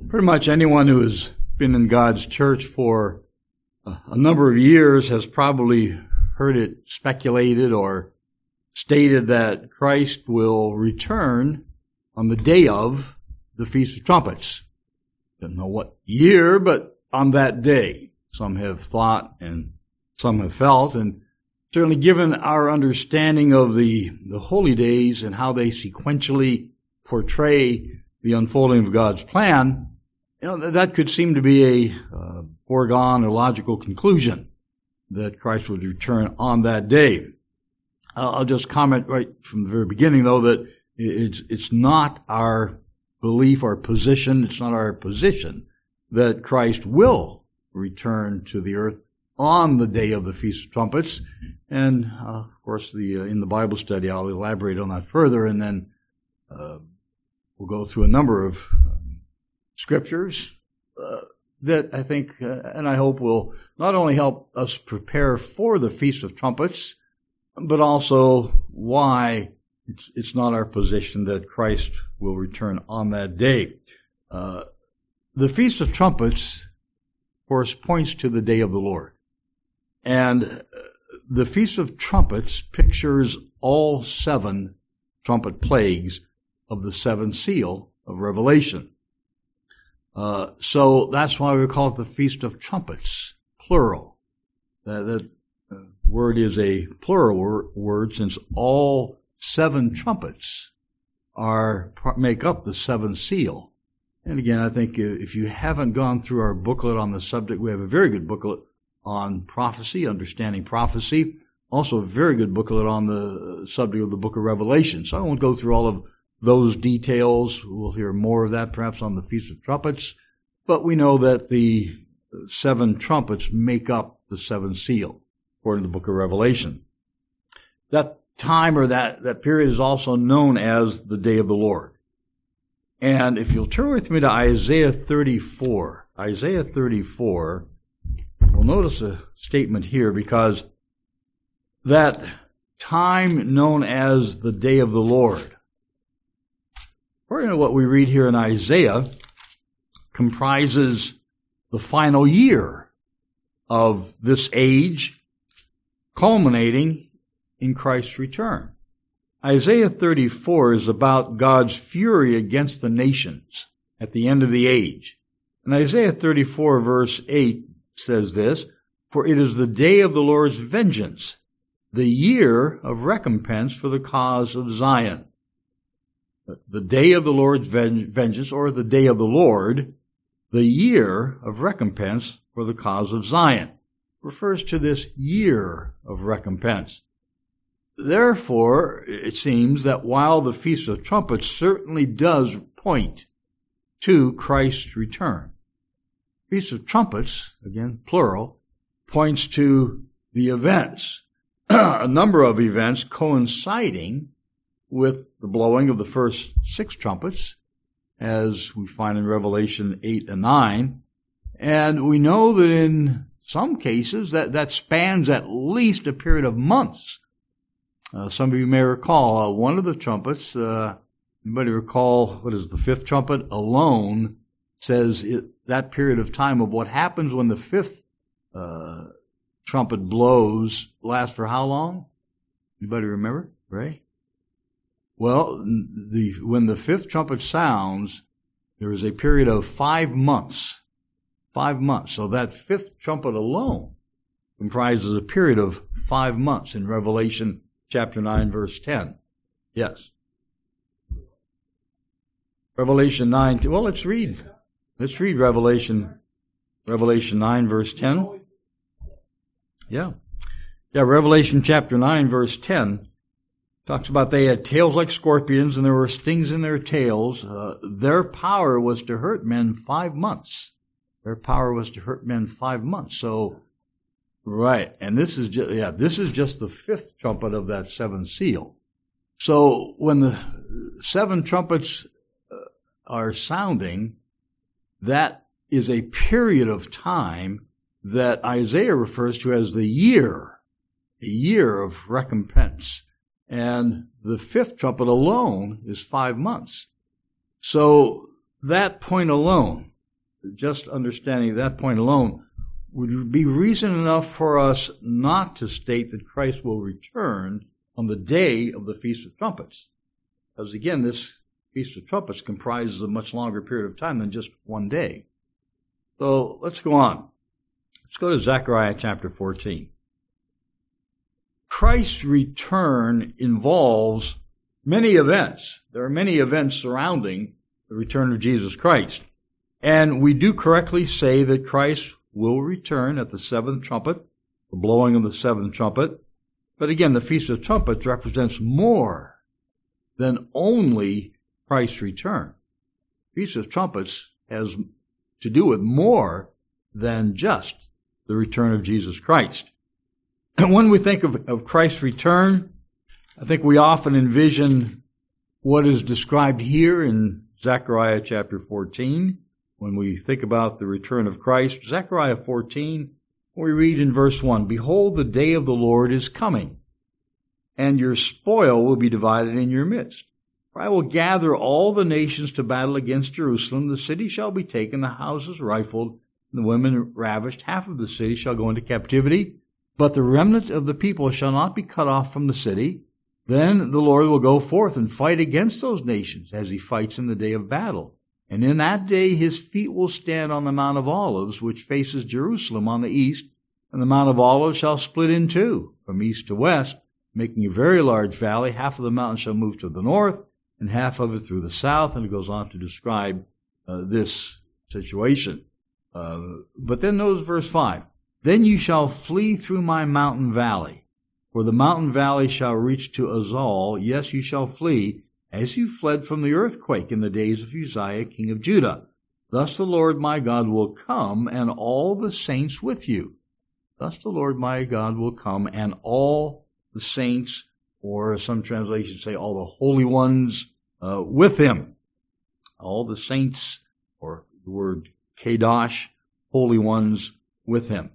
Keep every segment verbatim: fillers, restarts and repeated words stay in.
Pretty much anyone who has been in God's church for a number of years has probably heard it speculated or stated that Christ will return on the day of the Feast of Trumpets. Don't know what year, but on that day. Some have thought and some have felt, and certainly given our understanding of the, the holy days and how they sequentially portray the unfolding of God's plan, you know, that could seem to be a uh, foregone or logical conclusion that Christ would return on that day. Uh, I'll just comment right from the very beginning, though, that it's it's not our belief or position, it's not our position that Christ will return to the earth on the day of the Feast of Trumpets. And, uh, of course, the uh, in the Bible study, I'll elaborate on that further, and then uh, we'll go through a number of um, scriptures uh, that I think, uh, and I hope, will not only help us prepare for the Feast of Trumpets, but also why it's, it's not our position that Christ will return on that day. Uh, the Feast of Trumpets, of course, points to the day of the Lord. And the Feast of Trumpets pictures all seven trumpet plagues of the seventh seal of Revelation. Uh, so that's why we call it the Feast of Trumpets, plural. That, that uh, word is a plural wor- word since all seven trumpets are make up the seventh seal. And again, I think if you haven't gone through our booklet on the subject, we have a very good booklet on prophecy, understanding prophecy. Also a very good booklet on the subject of the book of Revelation. So I won't go through all of those details. We'll hear more of that perhaps on the Feast of Trumpets. But we know that the seven trumpets make up the seventh seal, according to the book of Revelation. That time or that, that period is also known as the Day of the Lord. And if you'll turn with me to Isaiah thirty-four, Isaiah thirty-four, we'll notice a statement here, because that time known as the Day of the Lord, according to what we read here in Isaiah, comprises the final year of this age, culminating in Christ's return. Isaiah thirty-four is about God's fury against the nations at the end of the age. And Isaiah thirty-four verse eight says this, "For it is the day of the Lord's vengeance, the year of recompense for the cause of Zion." The day of the Lord's vengeance, or the day of the Lord, the year of recompense for the cause of Zion, refers to this year of recompense. Therefore, it seems that while the Feast of Trumpets certainly does point to Christ's return, Feast of Trumpets, again, plural, points to the events, a number of events coinciding with the blowing of the first six trumpets, as we find in Revelation eight and nine. And we know that in some cases that, that spans at least a period of months. Uh, some of you may recall uh, one of the trumpets, uh, anybody recall, what is the fifth trumpet alone, says it, that period of time of what happens when the fifth uh, trumpet blows lasts for how long? Anybody remember? Right? Well, the when the fifth trumpet sounds, there is a period of five months. Five months. So that fifth trumpet alone comprises a period of five months in Revelation chapter nine, verse ten. Yes. Revelation nine. Well, let's read. Let's read Revelation, Revelation nine, verse ten. Yeah. Yeah, Revelation chapter nine, verse ten talks about they had tails like scorpions and there were stings in their tails. Uh, their power was to hurt men five months. Their power was to hurt men five months. So, right. And this is just, yeah, this is just the fifth trumpet of that seventh seal. So when the seven trumpets are sounding, that is a period of time that Isaiah refers to as the year, a year of recompense. And the fifth trumpet alone is five months. So that point alone, just understanding that point alone would be reason enough for us not to state that Christ will return on the day of the Feast of Trumpets. Because again, this Feast of Trumpets comprises a much longer period of time than just one day. So let's go on. Let's go to Zechariah chapter fourteen. Christ's return involves many events. There are many events surrounding the return of Jesus Christ. And we do correctly say that Christ will return at the seventh trumpet, the blowing of the seventh trumpet. But again, the Feast of Trumpets represents more than only Christ's return. The Feast of Trumpets has to do with more than just the return of Jesus Christ. And when we think of, of Christ's return, I think we often envision what is described here in Zechariah chapter fourteen. When we think about the return of Christ, Zechariah fourteen, we read in verse one, "Behold, the day of the Lord is coming, and your spoil will be divided in your midst. For I will gather all the nations to battle against Jerusalem. The city shall be taken, the houses rifled, and the women ravished. Half of the city shall go into captivity, but the remnant of the people shall not be cut off from the city. Then the Lord will go forth and fight against those nations, as he fights in the day of battle. And in that day his feet will stand on the Mount of Olives, which faces Jerusalem on the east, and the Mount of Olives shall split in two, from east to west, making a very large valley. Half of the mountain shall move to the north, and half of it through the south." And it goes on to describe uh, this situation. Uh, but then notice verse five. "Then you shall flee through my mountain valley, for the mountain valley shall reach to Azal. Yes, you shall flee, as you fled from the earthquake in the days of Uzziah, king of Judah. Thus the Lord my God will come, and all the saints with you." Thus the Lord my God will come, and all the saints, or some translations say all the holy ones uh, with him. All the saints, or the word Kadosh, holy ones with him.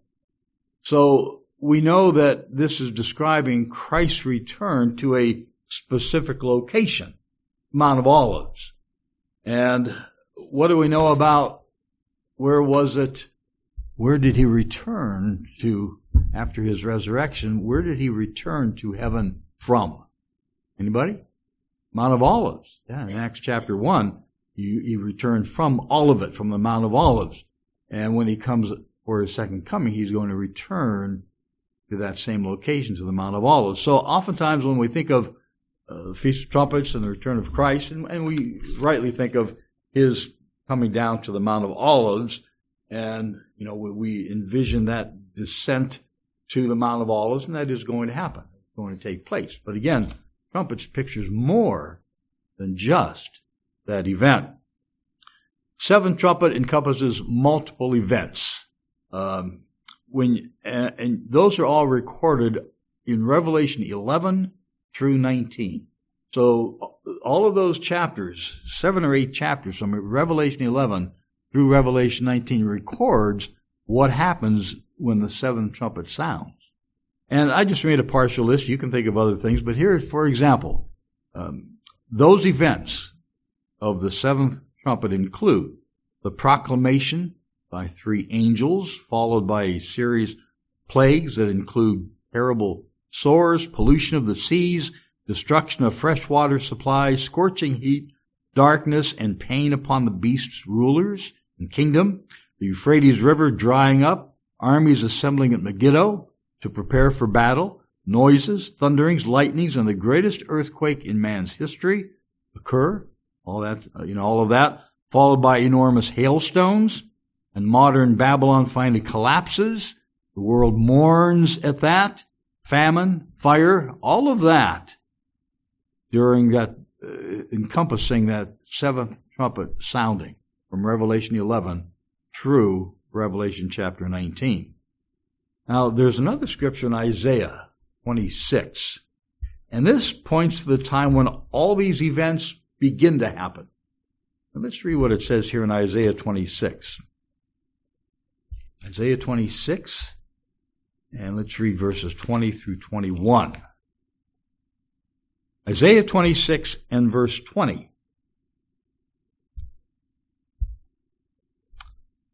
So we know that this is describing Christ's return to a specific location, Mount of Olives. And what do we know about where was it? Where did he return to after his resurrection? Where did he return to heaven from? Anybody? Mount of Olives. Yeah, in Acts chapter one, he, he returned from Olivet, from the Mount of Olives. And when he comes for his second coming, he's going to return to that same location, to the Mount of Olives. So oftentimes when we think of uh, the Feast of Trumpets and the return of Christ, and, and we rightly think of his coming down to the Mount of Olives, and, you know, we, we envision that descent to the Mount of Olives, and that is going to happen. It's going to take place. But again, Trumpets pictures more than just that event. Seventh trumpet encompasses multiple events. Um, when and, and those are all recorded in Revelation eleven through nineteen. So all of those chapters, seven or eight chapters from Revelation eleven through Revelation nineteen, records what happens when the seventh trumpet sounds. And I just made a partial list. You can think of other things, but here, for example, um, those events of the seventh trumpet include the proclamation by three angels, followed by a series of plagues that include terrible sores, pollution of the seas, destruction of freshwater supplies, scorching heat, darkness, and pain upon the beast's rulers and kingdom, the Euphrates River drying up, armies assembling at Megiddo to prepare for battle, noises, thunderings, lightnings, and the greatest earthquake in man's history occur. All that, you know, all of that, followed by enormous hailstones, and modern Babylon finally collapses. The world mourns at that. Famine, fire, all of that during that, uh, encompassing that seventh trumpet sounding from Revelation eleven through Revelation chapter nineteen. Now, there's another scripture in Isaiah twenty-six, and this points to the time when all these events begin to happen. And let's read what it says here in Isaiah twenty-six. Isaiah twenty-six, and let's read verses twenty through twenty-one. Isaiah twenty-six and verse twenty.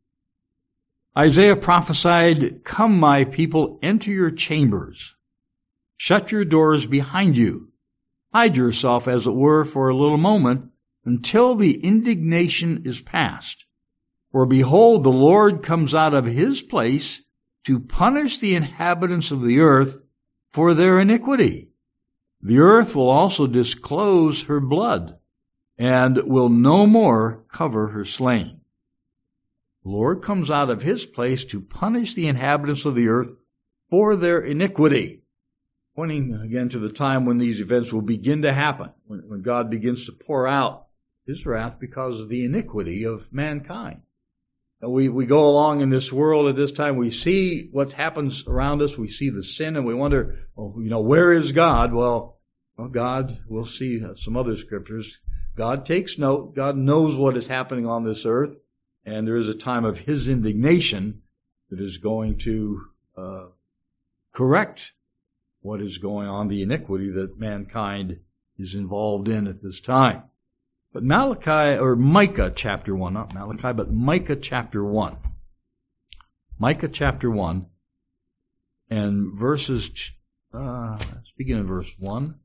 Isaiah prophesied, "Come, my people, enter your chambers. Shut your doors behind you. Hide yourself, as it were, for a little moment, until the indignation is past. For behold, the Lord comes out of his place to punish the inhabitants of the earth for their iniquity. The earth will also disclose her blood, and will no more cover her slain." The Lord comes out of his place to punish the inhabitants of the earth for their iniquity. Pointing again to the time when these events will begin to happen, when, when God begins to pour out his wrath because of the iniquity of mankind. And we, we go along in this world at this time, we see what happens around us, we see the sin, and we wonder, well, you know, where is God? Well, well, God, we'll see some other scriptures. God takes note, God knows what is happening on this earth, and there is a time of his indignation that is going to uh, correct what is going on, the iniquity that mankind is involved in at this time. But Malachi, or Micah chapter one, not Malachi, but Micah chapter one. Micah chapter one, and verses, uh, let's begin in verse one.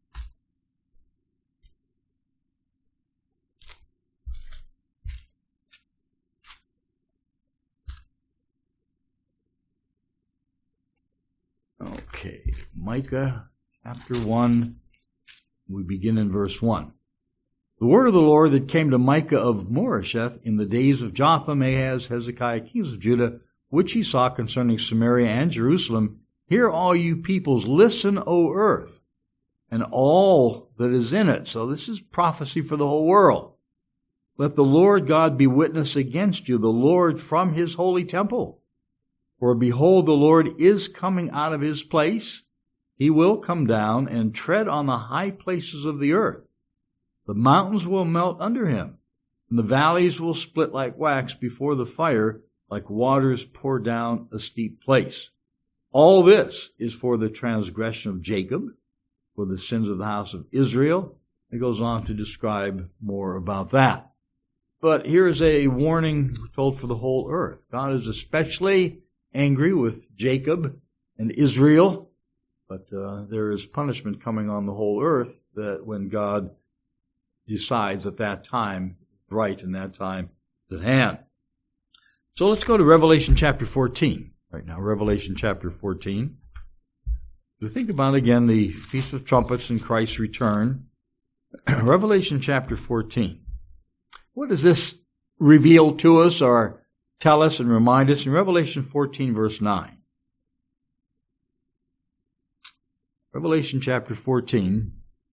Okay, Micah chapter one, we begin in verse one. The word of the Lord that came to Micah of Moresheth in the days of Jotham, Ahaz, Hezekiah, kings of Judah, which he saw concerning Samaria and Jerusalem. Hear, all you peoples, listen, O earth, and all that is in it. So this is prophecy for the whole world. Let the Lord God be witness against you, the Lord from his holy temple. For behold, the Lord is coming out of his place. He will come down and tread on the high places of the earth. The mountains will melt under him, and the valleys will split like wax before the fire, like waters pour down a steep place. All this is for the transgression of Jacob, for the sins of the house of Israel. It goes on to describe more about that. But here is a warning told for the whole earth. God is especially angry with Jacob and Israel, but uh, there is punishment coming on the whole earth that when God decides at that time, right in that time at hand. So let's go to Revelation chapter fourteen. Right now, Revelation chapter fourteen. To think about again the Feast of Trumpets and Christ's return. Revelation chapter fourteen. What does this reveal to us or tell us and remind us in Revelation fourteen verse nine? Revelation chapter fourteen.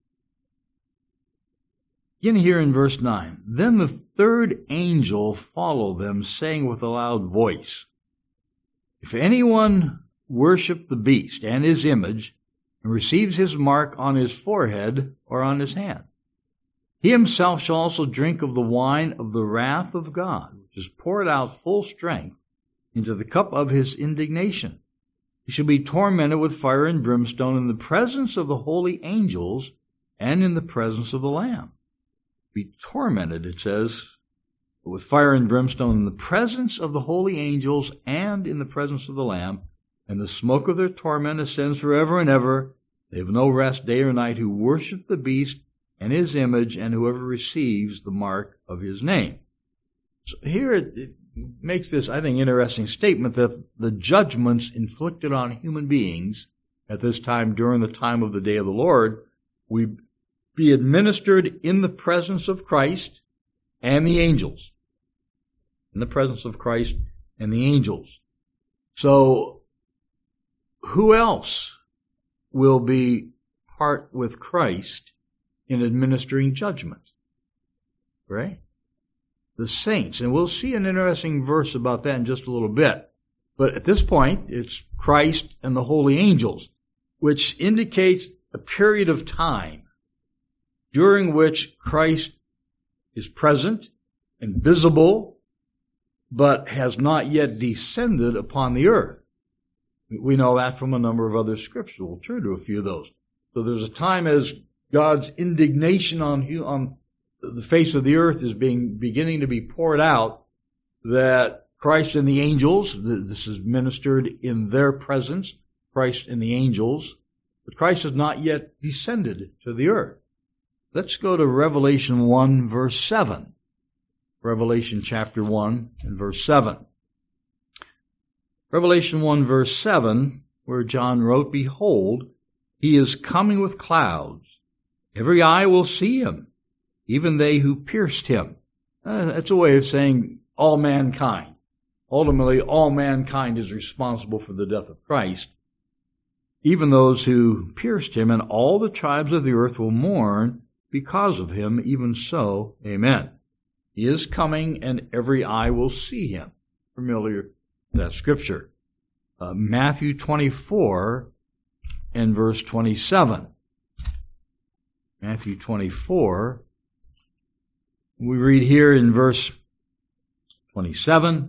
Begin here in verse nine. Then the third angel followed them, saying with a loud voice, if anyone worship the beast and his image, and receives his mark on his forehead or on his hand, he himself shall also drink of the wine of the wrath of God, which is poured out full strength into the cup of his indignation. He shall be tormented with fire and brimstone in the presence of the holy angels and in the presence of the Lamb. Be tormented, it says, with fire and brimstone in the presence of the holy angels and in the presence of the Lamb, and the smoke of their torment ascends forever and ever. They have no rest day or night who worship the beast and his image, and whoever receives the mark of his name. So here it, it makes this, I think, interesting statement that the judgments inflicted on human beings at this time during the time of the day of the Lord will be administered in the presence of Christ and the angels. In the presence of Christ and the angels. So, who else will be part with Christ in administering judgment? Right? The saints. And we'll see an interesting verse about that in just a little bit. But at this point, it's Christ and the holy angels, which indicates a period of time during which Christ is present and visible, but has not yet descended upon the earth. We know that from a number of other scriptures. We'll turn to a few of those. So there's a time as God's indignation on, on the face of the earth is being beginning to be poured out, that Christ and the angels. This is ministered in their presence, Christ and the angels. But Christ has not yet descended to the earth. Let's go to Revelation one, verse seven. Revelation chapter one and verse seven. Revelation one, verse seven, where John wrote, "Behold, he is coming with clouds. Every eye will see him, even they who pierced him." Uh, that's a way of saying all mankind. Ultimately, all mankind is responsible for the death of Christ. Even those who pierced him, and all the tribes of the earth will mourn because of him. Even so, amen. He is coming, and every eye will see him. Familiar with that scripture. Uh, Matthew twenty-four and verse twenty-seven. Matthew twenty-four. We read here in verse twenty-seven.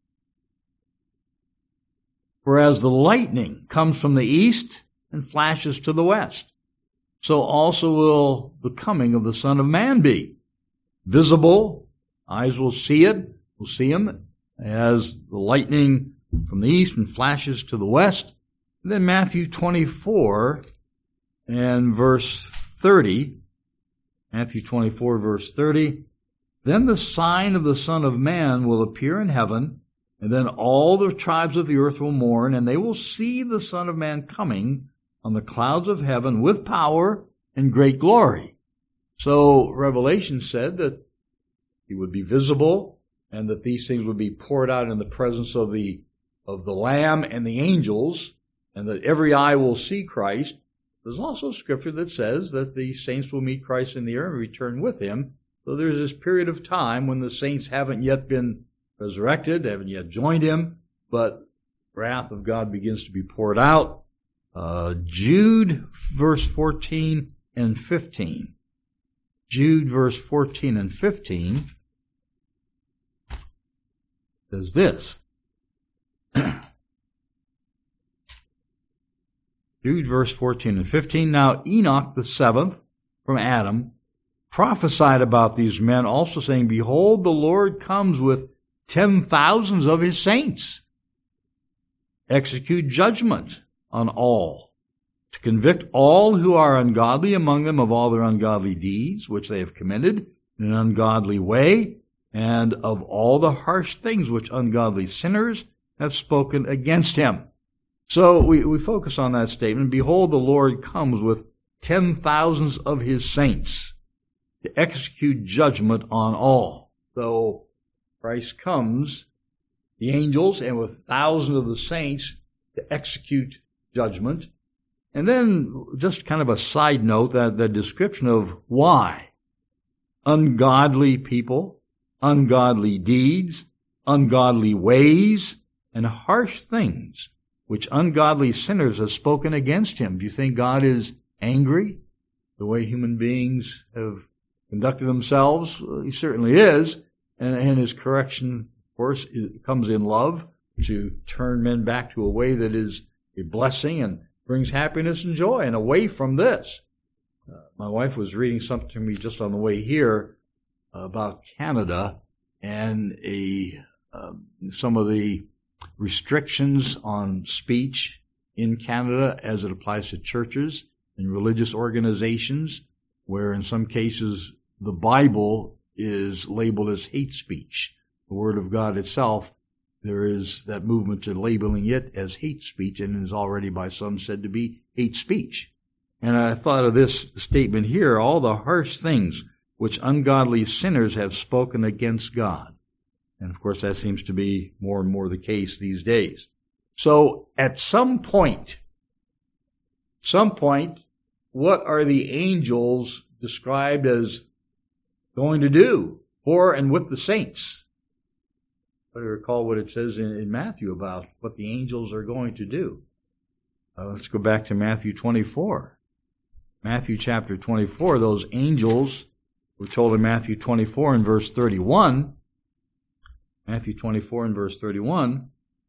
"For as the lightning comes from the east and flashes to the west, so also will the coming of the Son of Man be. Visible, eyes will see it, will see him, as the lightning from the east and flashes to the west." And then Matthew twenty-four and verse thirty. Matthew twenty-four, verse thirty. "Then the sign of the Son of Man will appear in heaven, and then all the tribes of the earth will mourn, and they will see the Son of Man coming on the clouds of heaven with power and great glory." So Revelation said that he would be visible, and that these things would be poured out in the presence of the of the Lamb and the angels, and that every eye will see Christ. There's also scripture that says that the saints will meet Christ in the air and return with him. So there's this period of time when the saints haven't yet been resurrected, haven't yet joined him, but wrath of God begins to be poured out. Uh, Jude, verse fourteen and fifteen. Jude, verse fourteen and fifteen says this. Jude, verse fourteen and fifteen. "Now Enoch, the seventh from Adam, prophesied about these men, also saying, Behold, the Lord comes with ten thousands of his saints, execute judgment on all, to convict all who are ungodly among them of all their ungodly deeds, which they have committed in an ungodly way, and of all the harsh things which ungodly sinners have spoken against him." So we, we focus on that statement. Behold, the Lord comes with ten thousands of his saints to execute judgment on all. So Christ comes, the angels, and with thousands of the saints to execute judgment. And then just kind of a side note, that the description of why. Ungodly people, ungodly deeds, ungodly ways, and harsh things which ungodly sinners have spoken against him. Do you think God is angry the way human beings have conducted themselves? Well, he certainly is. And, and his correction, of course, comes in love to turn men back to a way that is a blessing and brings happiness and joy, and away from this. Uh, my wife was reading something to me just on the way here about Canada and a uh, some of the restrictions on speech in Canada as it applies to churches and religious organizations, where in some cases the Bible is labeled as hate speech. The Word of God itself, there is that movement to labeling it as hate speech, and it is already by some said to be hate speech. And I thought of this statement here, all the harsh things which ungodly sinners have spoken against God. And of course that seems to be more and more the case these days. So at some point, some point, what are the angels described as going to do for and with the saints? I recall what it says in, in Matthew about what the angels are going to do. Uh, let's go back to Matthew twenty-four. Matthew chapter twenty-four, those angels were told in Matthew twenty-four and verse thirty-one. Matthew twenty-four and verse thirty-one.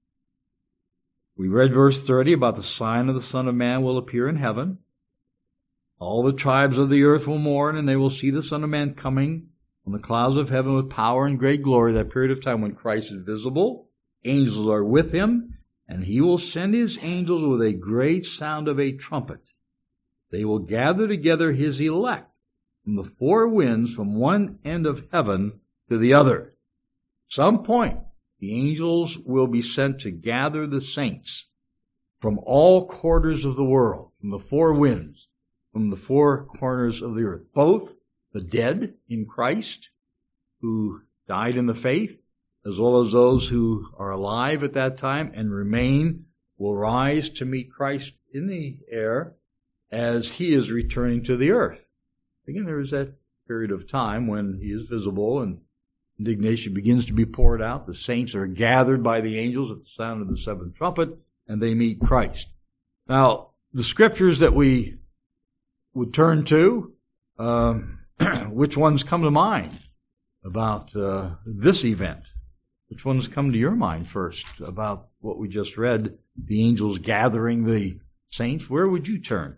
We read verse thirty about the sign of the Son of Man will appear in heaven. All the tribes of the earth will mourn, and they will see the Son of Man coming on the clouds of heaven with power and great glory. That period of time when Christ is visible, angels are with him, and he will send his angels with a great sound of a trumpet. They will gather together his elect from the four winds, from one end of heaven to the other. At some point, the angels will be sent to gather the saints from all quarters of the world, from the four winds, from the four corners of the earth. Both the dead in Christ who died in the faith, as well as those who are alive at that time and remain, will rise to meet Christ in the air as he is returning to the earth. Again, there is that period of time when he is visible and indignation begins to be poured out. The saints are gathered by the angels at the sound of the seventh trumpet, and they meet Christ. Now, the scriptures that we would turn to, um, which ones come to mind about uh, this event? Which ones come to your mind first about what we just read, the angels gathering the saints? Where would you turn?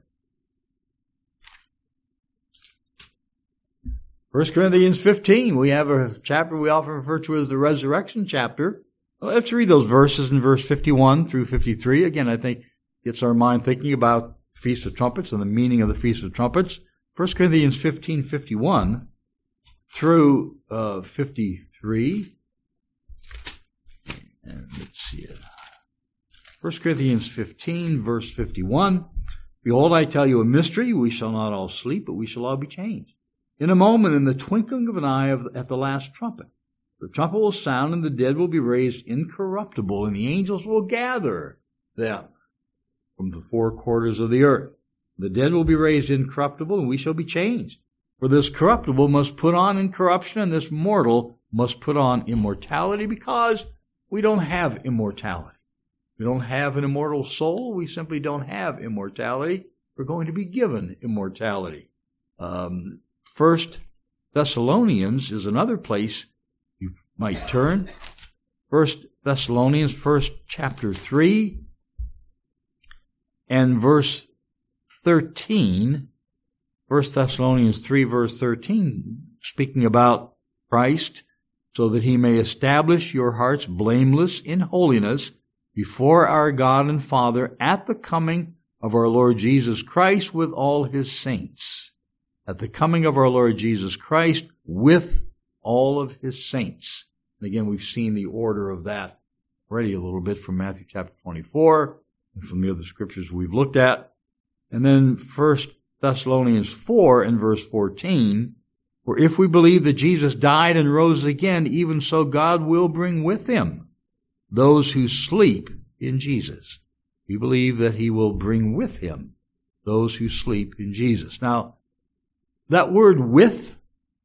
First Corinthians fifteen, we have a chapter we often refer to as the resurrection chapter. Well, let's read those verses in verse fifty-one through fifty-three. Again, I think gets our mind thinking about the Feast of Trumpets and the meaning of the Feast of Trumpets. First Corinthians fifteen fifty-one through uh, fifty-three. And let's see it. First Corinthians fifteen, verse fifty-one. Behold, I tell you a mystery. We shall not all sleep, but we shall all be changed. In a moment, in the twinkling of an eye of, at the last trumpet. The trumpet will sound, and the dead will be raised incorruptible, and the angels will gather them from the four quarters of the earth. The dead will be raised incorruptible, and we shall be changed. For this corruptible must put on incorruption, and this mortal must put on immortality, because we don't have immortality. We don't have an immortal soul. We simply don't have immortality. We're going to be given immortality. Um, First Thessalonians is another place you might turn. First Thessalonians, first chapter three, and verse thirteen. First Thessalonians three, verse thirteen, speaking about Christ, so that he may establish your hearts blameless in holiness before our God and Father at the coming of our Lord Jesus Christ with all his saints. At the coming of our Lord Jesus Christ with all of his saints. And again, we've seen the order of that already a little bit from Matthew chapter twenty-four and from the other scriptures we've looked at. And then First Thessalonians four and verse fourteen, for if we believe that Jesus died and rose again, even so God will bring with him those who sleep in Jesus. We believe that he will bring with him those who sleep in Jesus. Now, that word with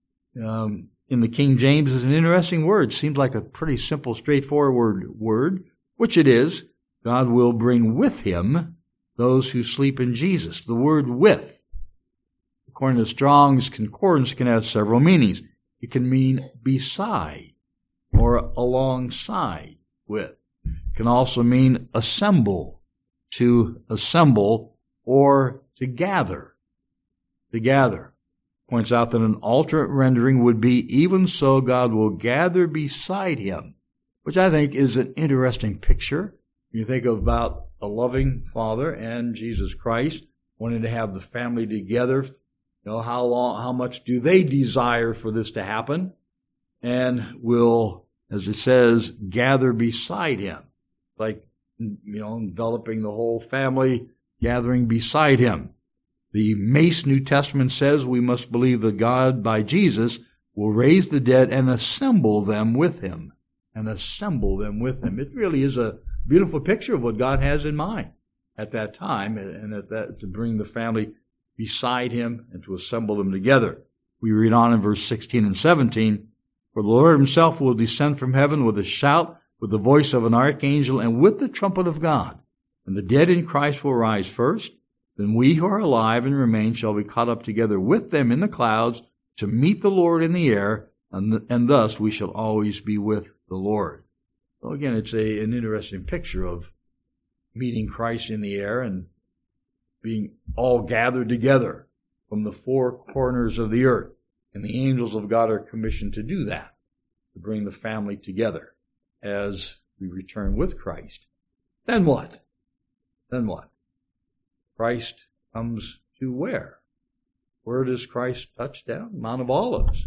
um, in the King James is an interesting word. Seems like a pretty simple, straightforward word, which it is. God will bring with him those who sleep in Jesus. The word with, according to Strong's Concordance, can have several meanings. It can mean beside or alongside with. It can also mean assemble, to assemble, or to gather, to gather. Points out that an alternate rendering would be, even so God will gather beside him, which I think is an interesting picture. You think about a loving Father and Jesus Christ wanting to have the family together. You know, how long, how much do they desire for this to happen? And will, as it says, gather beside him. Like, you know, enveloping the whole family, gathering beside him. The Mace New Testament says we must believe that God, by Jesus, will raise the dead and assemble them with him. And assemble them with him. It really is a beautiful picture of what God has in mind at that time, and at that, to bring the family beside him and to assemble them together. We read on in verse sixteen and seventeen, for the Lord himself will descend from heaven with a shout, with the voice of an archangel, and with the trumpet of God. And the dead in Christ will rise first. Then we who are alive and remain shall be caught up together with them in the clouds to meet the Lord in the air, and, th- and thus we shall always be with the Lord. So again, it's a, an interesting picture of meeting Christ in the air and being all gathered together from the four corners of the earth. And the angels of God are commissioned to do that, to bring the family together as we return with Christ. Then what? Then what? Christ comes to where? Where does Christ touch down? Mount of Olives.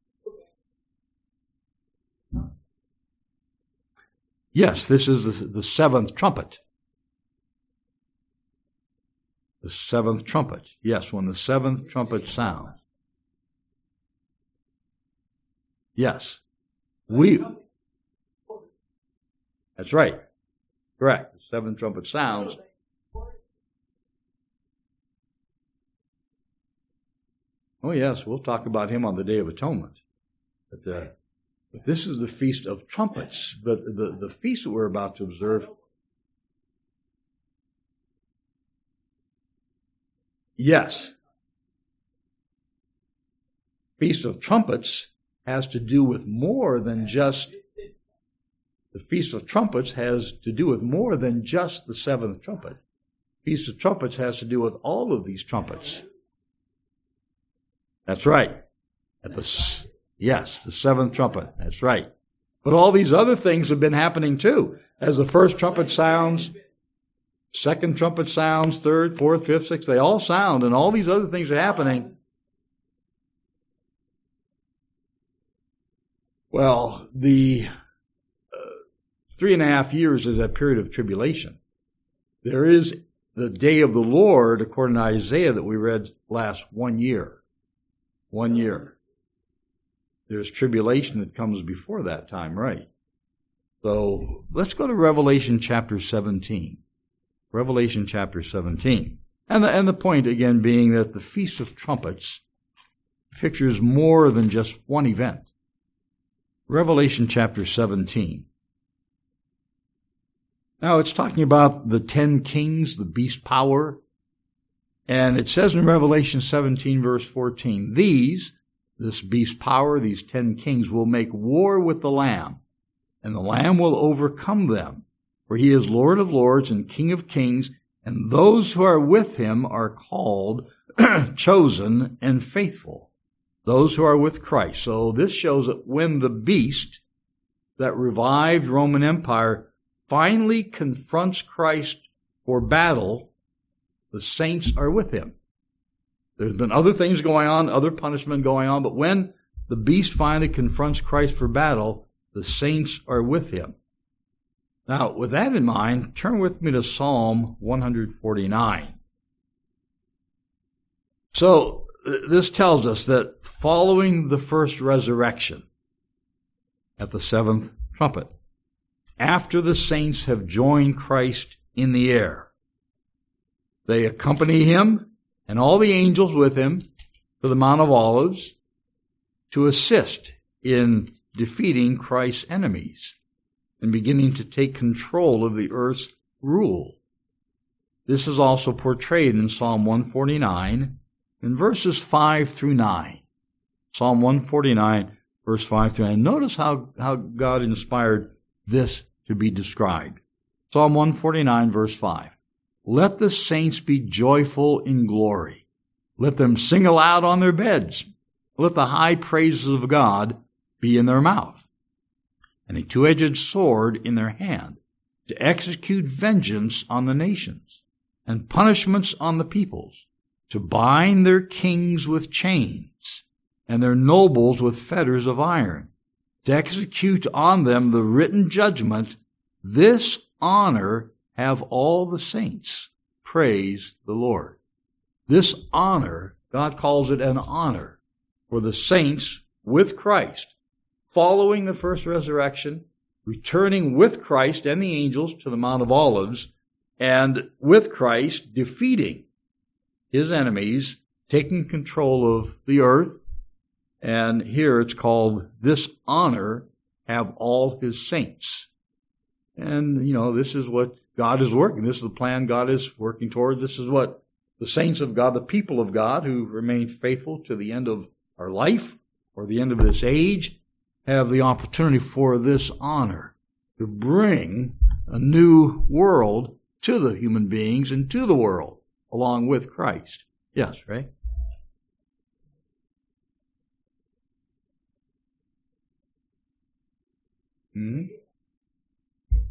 Yes, this is the, the seventh trumpet. The seventh trumpet. Yes, when the seventh trumpet sounds. Yes. We. That's right. Correct. The seventh trumpet sounds. Oh, yes, we'll talk about him on the Day of Atonement. But, uh, but this is the Feast of Trumpets. But the, the feast that we're about to observe, yes. Feast of Trumpets has to do with more than just, the Feast of Trumpets has to do with more than just the seventh trumpet. Feast of Trumpets has to do with all of these trumpets. That's right. At the, yes, the seventh trumpet. That's right. But all these other things have been happening too. As the first trumpet sounds, second trumpet sounds, third, fourth, fifth, sixth, they all sound, and all these other things are happening. Well, the uh, three and a half years is that period of tribulation. There is the day of the Lord, according to Isaiah, that we read last one year. One year. There's tribulation that comes before that time, right? So let's go to Revelation chapter seventeen. Revelation chapter seventeen. And the, and the point again being that the Feast of Trumpets pictures more than just one event. Revelation chapter seventeen. Now it's talking about the ten kings, the beast power. And it says in Revelation seventeen, verse fourteen, these, this beast power, these ten kings, will make war with the Lamb, and the Lamb will overcome them, for he is Lord of lords and King of kings, and those who are with him are called, chosen, and faithful. Those who are with Christ. So this shows that when the beast that revived Roman Empire finally confronts Christ for battle, the saints are with him. There's been other things going on, other punishment going on, but when the beast finally confronts Christ for battle, the saints are with him. Now, with that in mind, turn with me to Psalm one forty-nine. So, this tells us that following the first resurrection at the seventh trumpet, after the saints have joined Christ in the air, they accompany him and all the angels with him to the Mount of Olives to assist in defeating Christ's enemies and beginning to take control of the earth's rule. This is also portrayed in Psalm one forty-nine in verses five through nine. Psalm one forty-nine, verse five through nine. Notice how, how God inspired this to be described. Psalm one forty-nine, verse five. Let the saints be joyful in glory. Let them sing aloud on their beds. Let the high praises of God be in their mouth, and a two-edged sword in their hand, to execute vengeance on the nations, and punishments on the peoples, to bind their kings with chains, and their nobles with fetters of iron, to execute on them the written judgment. This honor have all the saints. Praise the Lord. This honor, God calls it an honor for the saints with Christ, following the first resurrection, returning with Christ and the angels to the Mount of Olives, and with Christ defeating his enemies, taking control of the earth. And here it's called, this honor have all his saints. And, you know, this is what God is working. This is the plan God is working toward. This is what the saints of God, the people of God who remain faithful to the end of our life or the end of this age, have the opportunity for this honor to bring a new world to the human beings and to the world along with Christ. Yes, right? Mm-hmm.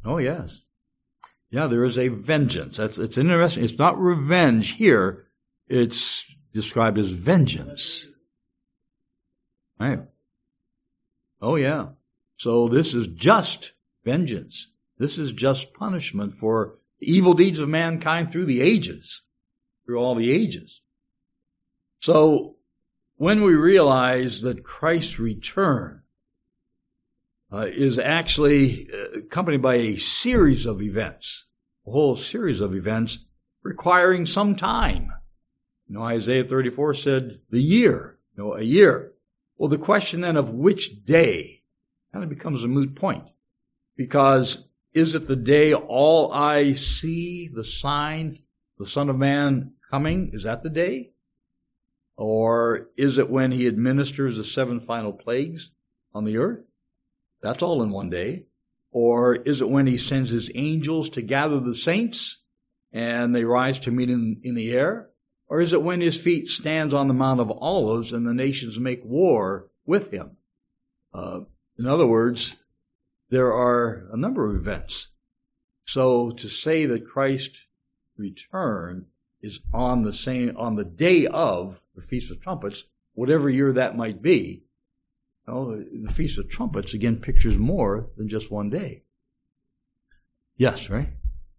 Oh, yes. Yeah, there is a vengeance. That's, it's interesting. It's not revenge here. It's described as vengeance. Right. Oh, yeah. So this is just vengeance. This is just punishment for the evil deeds of mankind through the ages, through all the ages. So when we realize that Christ's return uh, is actually accompanied by a series of events, a whole series of events requiring some time. You know, Isaiah thirty-four said the year, you know, a year. Well, the question then of which day kind of becomes a moot point, because is it the day all eyes see the sign, the Son of Man coming? Is that the day? Or is it when he administers the seven final plagues on the earth? That's all in one day. Or is it when he sends his angels to gather the saints and they rise to meet him in the air? Or is it when his feet stands on the Mount of Olives and the nations make war with him? Uh, in other words, there are a number of events. So to say that Christ's return is on the same, on the day of the Feast of Trumpets, whatever year that might be, you know, the Feast of Trumpets again pictures more than just one day. Yes, right?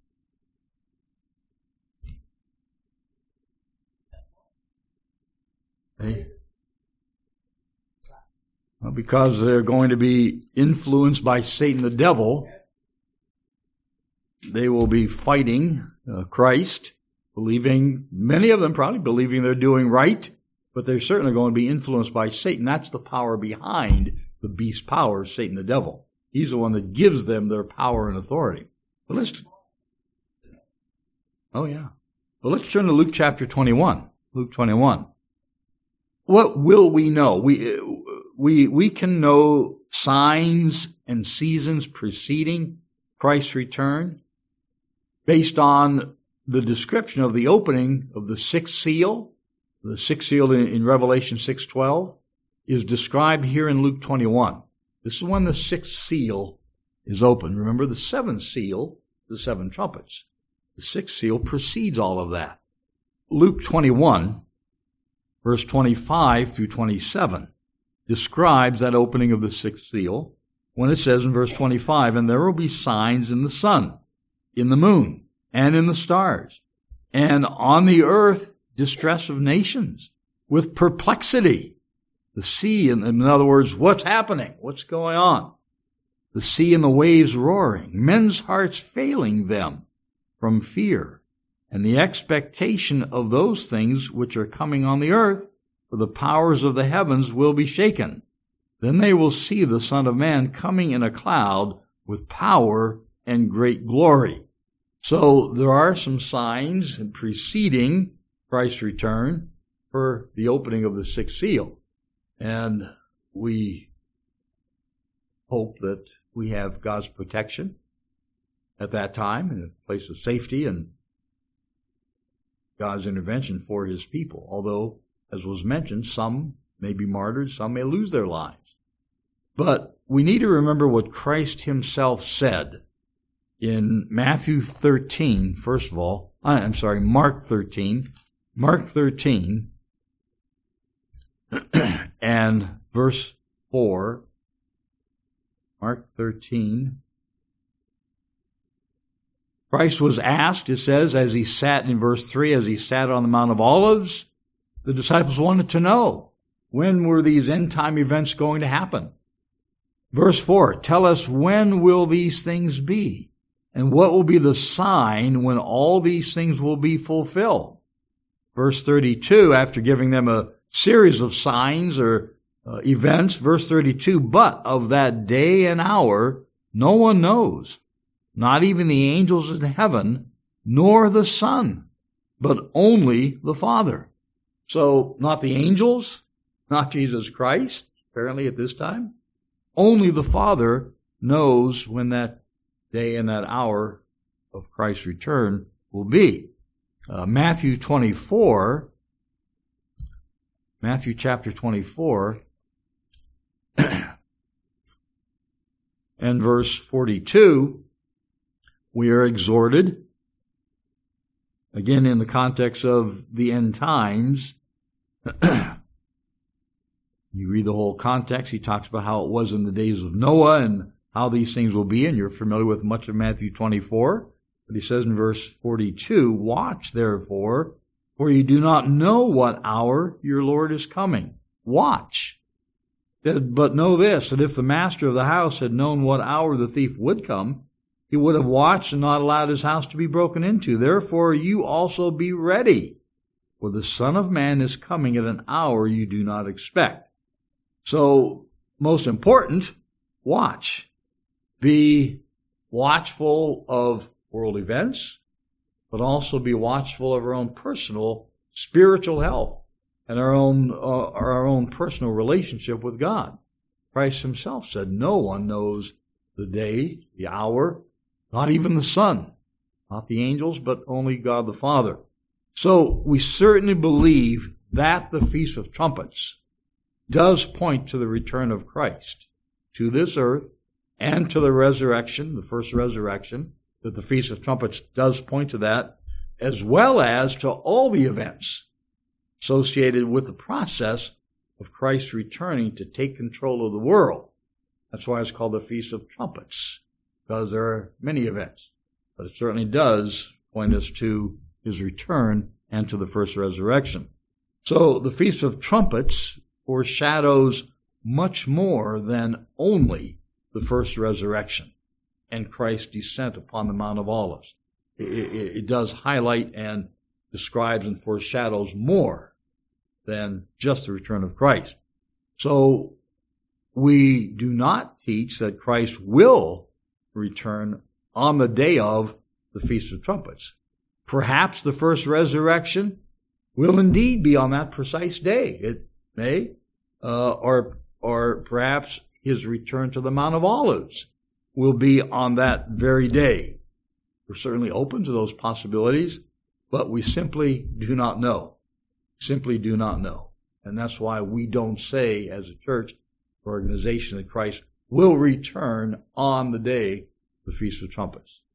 Hey. Well, because they're going to be influenced by Satan the devil, they will be fighting uh, Christ, believing, many of them probably believing they're doing right, but they're certainly going to be influenced by Satan. That's the power behind the beast's power, Satan the devil. He's the one that gives them their power and authority. But let's, oh yeah. Well, let's turn to Luke chapter twenty-one. Luke twenty-one. What will we know? We, we, we can know signs and seasons preceding Christ's return based on the description of the opening of the sixth seal. The sixth seal in, in Revelation six twelve is described here in Luke twenty-one. This is when the sixth seal is opened. Remember, the seventh seal, the seven trumpets. The sixth seal precedes all of that. Luke twenty-one, verse twenty-five through twenty-seven, describes that opening of the sixth seal when it says in verse twenty-five, "And there will be signs in the sun, in the moon, and in the stars, and on the earth distress of nations, with perplexity." The sea, in, in other words, what's happening? What's going on? The sea and the waves roaring, men's hearts failing them from fear, and the expectation of those things which are coming on the earth, for the powers of the heavens will be shaken. Then they will see the Son of Man coming in a cloud with power and great glory. So there are some signs preceding Christ's return for the opening of the sixth seal. And we hope that we have God's protection at that time in a place of safety and God's intervention for his people. Although, as was mentioned, some may be martyred, some may lose their lives. But we need to remember what Christ himself said in Matthew thirteen, first of all. I'm sorry, Mark thirteen. Mark thirteen and verse four. Mark thirteen. Christ was asked, it says, as he sat in verse three, as he sat on the Mount of Olives, the disciples wanted to know, when were these end time events going to happen? Verse four, "Tell us, when will these things be? And what will be the sign when all these things will be fulfilled?" Verse thirty-two, after giving them a series of signs or uh, events, verse thirty-two, "But of that day and hour no one knows, not even the angels in heaven, nor the Son, but only the Father." So not the angels, not Jesus Christ, apparently at this time. Only the Father knows when that day and that hour of Christ's return will be. Uh, Matthew twenty-four, Matthew chapter twenty-four, and verse forty-two, we are exhorted, again in the context of the end times. You read the whole context. He talks about how it was in the days of Noah and how these things will be, and you're familiar with much of Matthew twenty-four. But he says in verse forty-two, "Watch therefore, for you do not know what hour your Lord is coming." Watch. But know this, that if the master of the house had known what hour the thief would come, he would have watched and not allowed his house to be broken into. Therefore you also be ready, for the Son of Man is coming at an hour you do not expect. So, most important, watch. Be watchful of world events, but also be watchful of our own personal spiritual health and our own uh, our own personal relationship with God. Christ himself said, "No one knows the day, the hour, not even the Son, not the angels, but only God the Father." So we certainly believe that the Feast of Trumpets does point to the return of Christ to this earth and to the resurrection, the first resurrection, that the Feast of Trumpets does point to that, as well as to all the events associated with the process of Christ returning to take control of the world. That's why it's called the Feast of Trumpets, because there are many events. But it certainly does point us to his return and to the first resurrection. So the Feast of Trumpets foreshadows much more than only the first resurrection and Christ's descent upon the Mount of Olives. It, it, it does highlight and describes and foreshadows more than just the return of Christ. So we do not teach that Christ will return on the day of the Feast of Trumpets. Perhaps the first resurrection will indeed be on that precise day. It may, uh, or or perhaps his return to the Mount of Olives will be on that very day. We're certainly open to those possibilities, but we simply do not know. Simply do not know. And that's why we don't say as a church or organization that Christ will return on the day of the Feast of Trumpets.